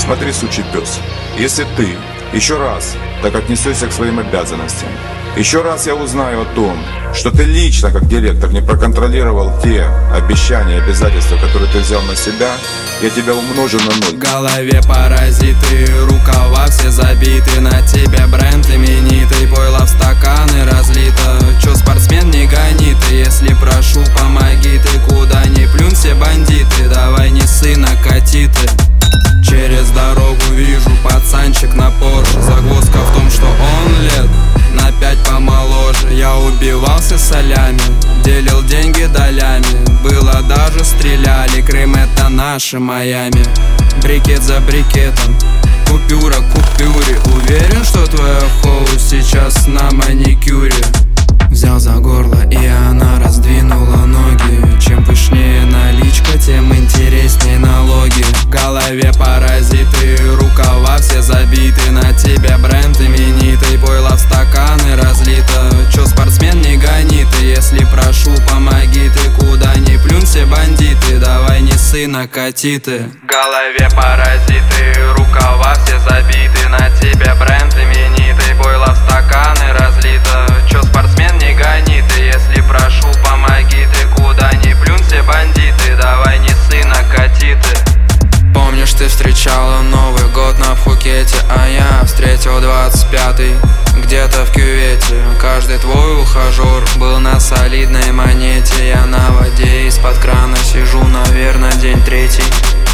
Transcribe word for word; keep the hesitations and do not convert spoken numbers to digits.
Смотри, сучий пес, если ты еще раз так отнесешься к своим обязанностям, еще раз я узнаю о том, что ты лично, как директор, не проконтролировал те обещания и обязательства, которые ты взял на себя, я тебя умножу на ноль. В голове паразиты, рукава все забиты, на тебе бренд именитый, пойло в стаканы разлито. Чё, спортсмен, не гони ты, если прошу, помоги ты, куда ни плюнь, все бандиты, давай не ссы, накати ты. Через дорогу вижу пацанчик на Порше, загвоздка в том, что он лет на пять помоложе. Я убивался солями, делил деньги долями, было даже стреляли. Крым это наше Майами, брикет за брикетом, купюра к купюре. Уверен, что твоя хоу сейчас на маникюре. Взял за горло, и она раздвинула ноги. Чем пышнее наличка, тем интереснее налоги. В голове паразиты, рукава все забиты, на тебе бренд именитый, пойло в стаканы разлито. Чё, спортсмен, не гони ты, если прошу, помоги ты, куда ни плюнь, все бандиты, давай не ссы, накати ты. В голове паразиты, рукава все забиты, на тебе бренд именитый, пойло в стаканы разлито. Чё, спортсмен, не гони ты, если прошу, помоги ты, куда ни плюнь, все бандиты, давай не ссы, накати ты. Помнишь, ты встречала Новый год на Пхукете, а я встретил двадцать пятый где-то в кювете. Каждый твой ухажер был на солидной монете. Я на воде из-под крана сижу, наверное, день третий.